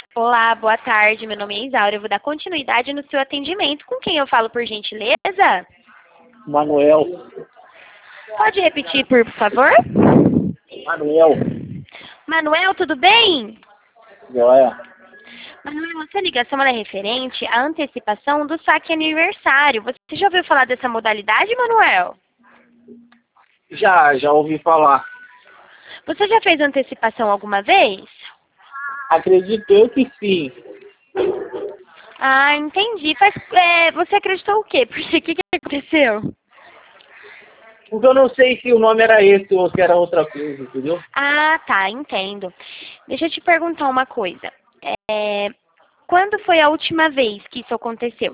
Olá, boa tarde. Meu nome é Isaura. Eu vou dar continuidade no seu atendimento. Com quem eu falo, por gentileza? Manuel. Pode repetir, por favor? Manuel. Manuel, tudo bem? Joia. Manuel, essa ligação ela é referente à antecipação do saque aniversário. Você já ouviu falar dessa modalidade, Manuel? Já ouvi falar. Você já fez antecipação alguma vez? Acredito eu que sim. Ah, entendi. Você acreditou o quê? Porque o que aconteceu? Porque eu não sei se o nome era esse ou se era outra coisa, entendeu? Ah, tá, entendo. Deixa eu te perguntar uma coisa. Quando foi a última vez que isso aconteceu?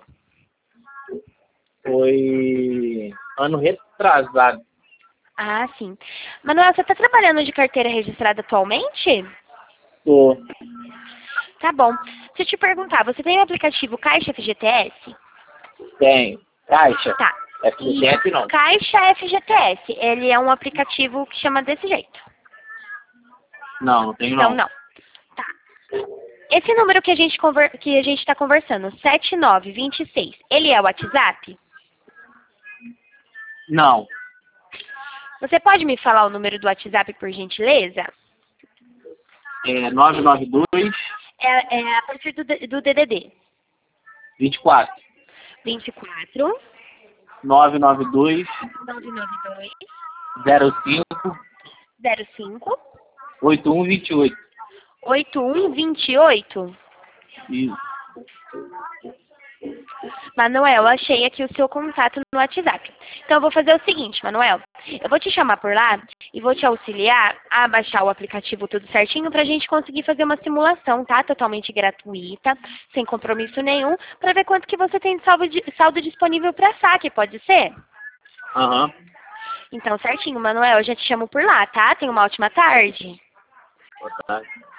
Foi ano retrasado. Ah, sim. Manuel, você está trabalhando de carteira registrada atualmente? Tô. Tá bom. Deixa eu te perguntar, você tem o aplicativo Caixa FGTS? Tem. Caixa. Tá. FGTS não. Caixa FGTS, ele é um aplicativo que chama desse jeito. Não tem Então, não. não. Tá. Esse número que a gente está conversando, 7926, ele é o WhatsApp? Não. Você pode me falar o número do WhatsApp, por gentileza? É 992 É a partir do DDD. 24 24 992 992 05 05 8128. 8128. Isso. Manuel, achei aqui o seu contato no WhatsApp. Então, eu vou fazer o seguinte, Manuel. Eu vou te chamar por lá e vou te auxiliar a baixar o aplicativo tudo certinho pra gente conseguir fazer uma simulação, tá? Totalmente gratuita, sem compromisso nenhum, pra ver quanto que você tem de saldo disponível pra saque, pode ser? Aham. Então, certinho, Manuel. Eu já te chamo por lá, tá? Tenha uma ótima tarde. Boa tarde.